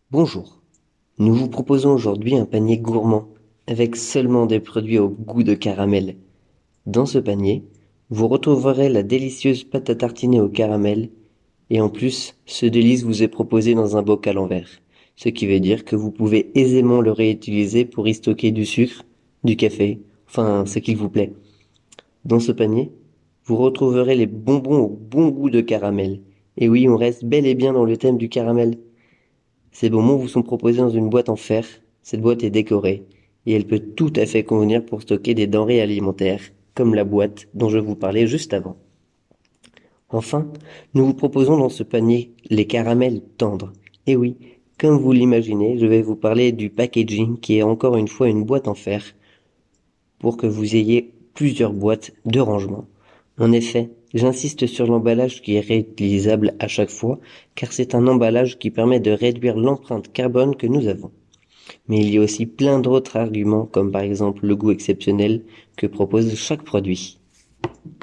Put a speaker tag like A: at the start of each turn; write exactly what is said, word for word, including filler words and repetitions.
A: Bonjour, nous vous proposons aujourd'hui un panier gourmand avec seulement des produits au goût de caramel. Dans ce panier, vous retrouverez la délicieuse pâte à tartiner au caramel et en plus, ce délice vous est proposé dans un bocal en verre, ce qui veut dire que vous pouvez aisément le réutiliser pour y stocker du sucre, du café, enfin ce qu'il vous plaît. Dans ce panier, vous retrouverez les bonbons au bon goût de caramel. Et oui, on reste bel et bien dans le thème du caramel. Ces bonbons vous sont proposés dans une boîte en fer. Cette boîte est décorée et elle peut tout à fait convenir pour stocker des denrées alimentaires, comme la boîte dont je vous parlais juste avant. Enfin, nous vous proposons dans ce panier les caramels tendres. Et oui, comme vous l'imaginez, je vais vous parler du packaging qui est encore une fois une boîte en fer pour que vous ayez plusieurs boîtes de rangement. En effet, j'insiste sur l'emballage qui est réutilisable à chaque fois, car c'est un emballage qui permet de réduire l'empreinte carbone que nous avons. Mais il y a aussi plein d'autres arguments, comme par exemple le goût exceptionnel que propose chaque produit.